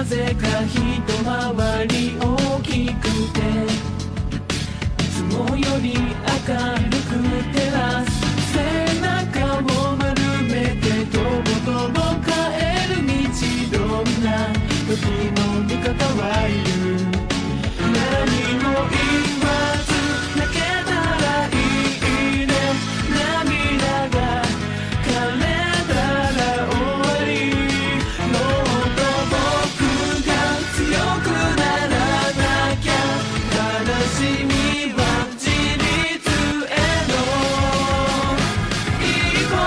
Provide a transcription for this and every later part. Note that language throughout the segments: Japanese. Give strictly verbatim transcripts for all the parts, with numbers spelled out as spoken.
ぜか一回り大きくていつもより明るく照らす背中を丸めてとぼとぼ帰る道どんな時も味方はいる何も言わず泣けたらいいね涙が枯れたら終わりもっと僕が強くならなきゃ悲しみは自立への一歩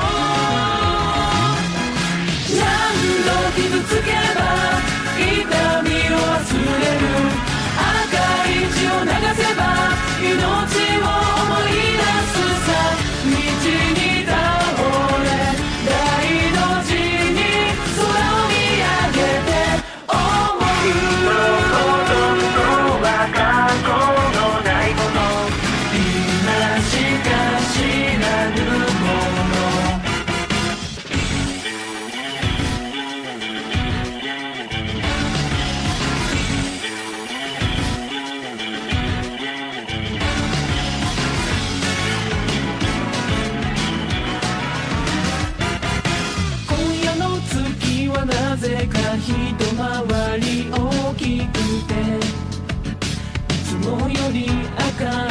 何度傷つけば痛みを忘れる赤い血を流せば命を思い出すさ道に倒れ大の字に空を見上げて思うことは過去のないもの今しか知らぬもの今夜の月はなぜか一回り大きくていつもより明る